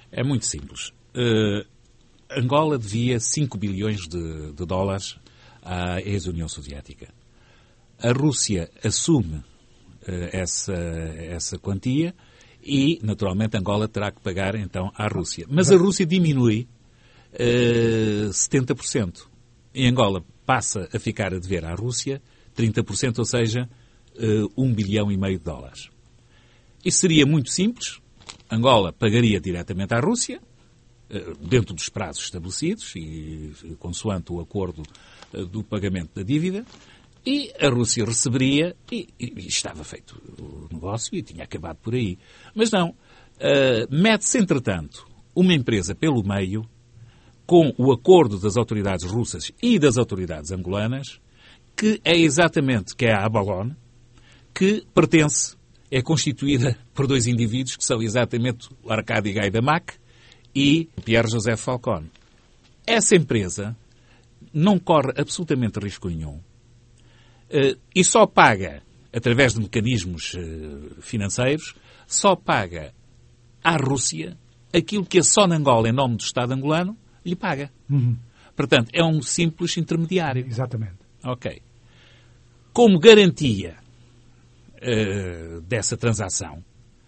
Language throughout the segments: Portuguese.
É muito simples. Angola devia 5 bilhões de dólares à ex-União Soviética. A Rússia assume essa quantia e, naturalmente, Angola terá que pagar, então, à Rússia. Mas a Rússia diminui 70%. E Angola passa a ficar a dever à Rússia 30%, ou seja, 1,5 bilhão de dólares. Isso seria muito simples. Angola pagaria diretamente à Rússia, dentro dos prazos estabelecidos e consoante o acordo do pagamento da dívida, e a Rússia receberia e estava feito o negócio e tinha acabado por aí. Mas não. Mete-se, entretanto, uma empresa pelo meio, com o acordo das autoridades russas e das autoridades angolanas, que é a Abalone, que é constituída por dois indivíduos que são exatamente o Arkady Gaidamak e Pierre Joseph Falcone. Essa empresa não corre absolutamente risco nenhum e só paga, através de mecanismos financeiros, só paga à Rússia aquilo que a Sonangol, em nome do Estado angolano, lhe paga. Portanto, é um simples intermediário. Exatamente. Ok. Como garantia dessa transação,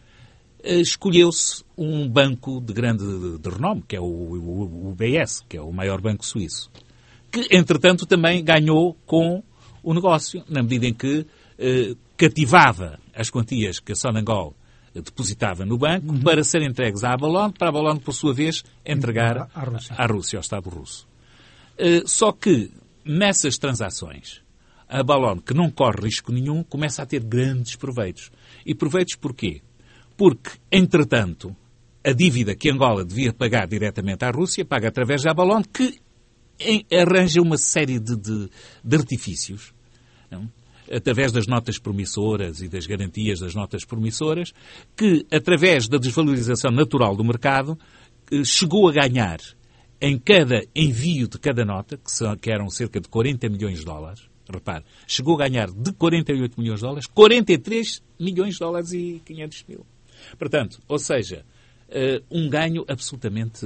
escolheu-se um banco de grande renome, que é o UBS, que é o maior banco suíço, que, entretanto, também ganhou com o negócio, na medida em que cativava as quantias que a Sonangol depositava no banco para serem entregues à Abalone, para a Abalone, por sua vez, entregar à Rússia, ao Estado russo. Só que, nessas transações, a Abalone, que não corre risco nenhum, começa a ter grandes proveitos. E proveitos porquê? Porque, entretanto, a dívida que Angola devia pagar diretamente à Rússia, paga através da Abalone, que arranja uma série de artifícios, não? Através das notas promissoras e das garantias das notas promissoras, que, através da desvalorização natural do mercado, chegou a ganhar, em cada envio de cada nota, que eram cerca de 40 milhões de dólares, repare, chegou a ganhar de 48 milhões de dólares, 43 milhões de dólares e 500 mil. Portanto, ou seja, um ganho absolutamente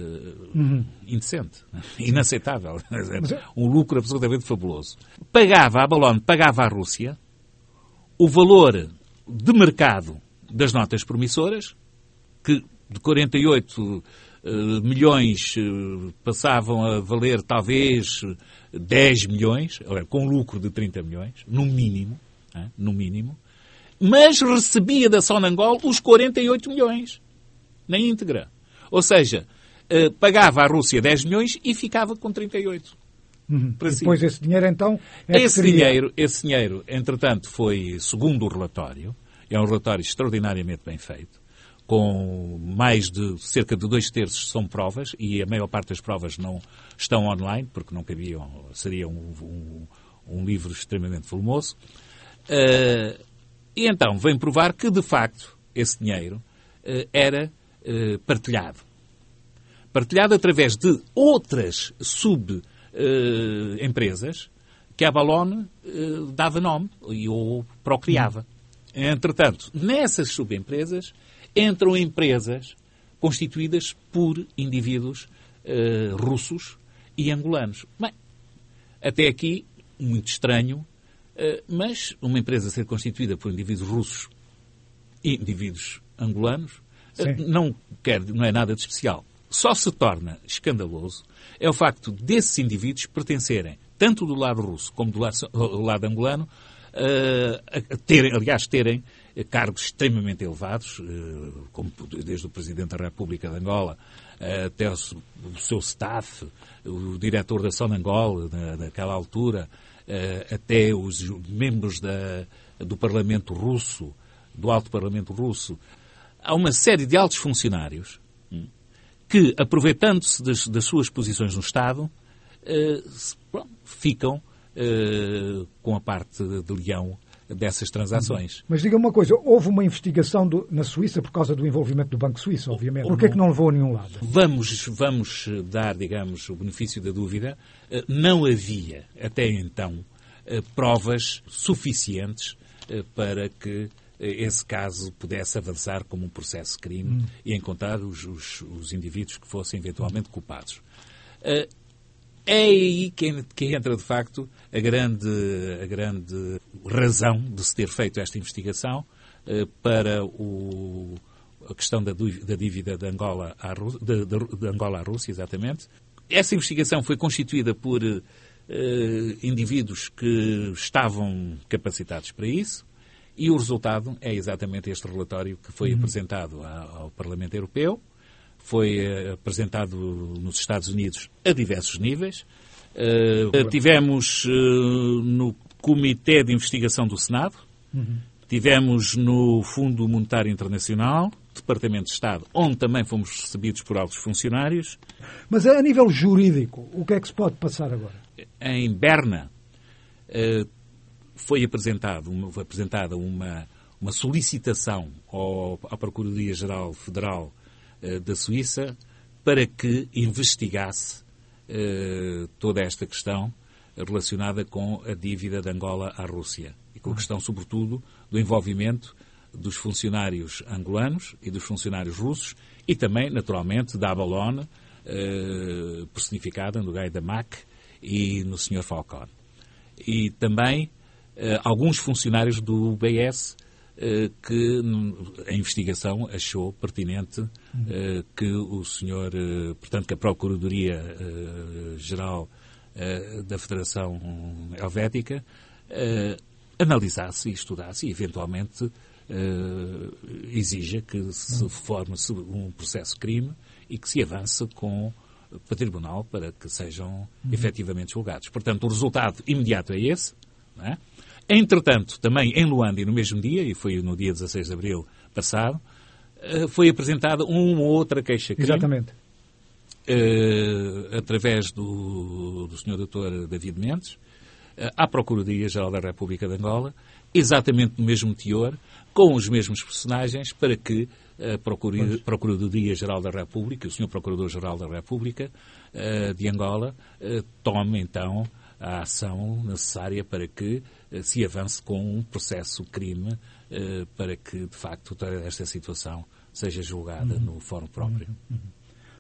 indecente, inaceitável, um lucro absolutamente fabuloso. A Abalone pagava à Rússia o valor de mercado das notas promissoras, que de 48 milhões passavam a valer talvez 10 milhões, com lucro de 30 milhões, no mínimo, mas recebia da Sonangol os 48 milhões. Na íntegra. Ou seja, pagava à Rússia 10 milhões e ficava com 38. Depois esse dinheiro, então... Esse dinheiro, entretanto, foi, segundo o relatório, é um relatório extraordinariamente bem feito, com mais de cerca de 2/3 são provas, e a maior parte das provas não estão online, porque não cabiam, seria um livro extremamente volumoso. E então vem provar que, de facto, esse dinheiro era partilhado. Partilhado através de outras sub-empresas que a Abalone dava nome ou procriava. Entretanto, nessas subempresas entram empresas constituídas por indivíduos russos e angolanos. Bem, até aqui, muito estranho, mas uma empresa ser constituída por indivíduos russos e indivíduos angolanos não é nada de especial. Só se torna escandaloso é o facto desses indivíduos pertencerem, tanto do lado russo como do lado angolano, terem cargos extremamente elevados, como desde o Presidente da República de Angola até o seu staff, o diretor da Sonangol, naquela altura, até os membros do Parlamento Russo, do Alto Parlamento Russo. Há uma série de altos funcionários que, aproveitando-se das suas posições no Estado, ficam com a parte de leão dessas transações. Mas diga uma coisa, houve uma investigação na Suíça por causa do envolvimento do Banco Suíço, obviamente. Por que é que não levou a nenhum lado? Vamos dar, digamos, o benefício da dúvida. Não havia, até então, provas suficientes para que esse caso pudesse avançar como um processo de crime e encontrar os indivíduos que fossem eventualmente culpados. É aí que entra, de facto, a grande razão de se ter feito esta investigação para a questão da dívida de Angola à Rússia, exatamente. Essa investigação foi constituída por indivíduos que estavam capacitados para isso e o resultado é exatamente este relatório que foi apresentado ao Parlamento Europeu, foi apresentado nos Estados Unidos a diversos níveis. Tivemos no Comitê de Investigação do Senado, tivemos no Fundo Monetário Internacional, Departamento de Estado, onde também fomos recebidos por altos funcionários. Mas a nível jurídico, o que é que se pode passar agora? Em Berna foi apresentada uma solicitação à Procuradoria-Geral Federal da Suíça para que investigasse toda esta questão relacionada com a dívida de Angola à Rússia e com a questão, sobretudo, do envolvimento dos funcionários angolanos e dos funcionários russos e também, naturalmente, da Abalone, personificada no Guy Damac e no Sr. Falcone. E também alguns funcionários do UBS que a investigação achou pertinente que o senhor, portanto, que a Procuradoria-Geral da Federação Helvética analisasse e estudasse e, eventualmente, exija que se forme um processo de crime e que se avance para o tribunal para que sejam efetivamente julgados. Portanto, o resultado imediato é esse, não é? Entretanto, também em Luanda e no mesmo dia, e foi no dia 16 de abril passado, foi apresentada uma outra queixa-crime. Exatamente. Através do Sr. Dr. David Mendes, à Procuradoria-Geral da República de Angola, exatamente no mesmo teor, com os mesmos personagens, para que a Procuradoria-Geral da República, o Sr. Procurador-Geral da República de Angola, tome, então, a ação necessária para que se avance com um processo-crime para que, de facto, toda esta situação seja julgada no fórum próprio.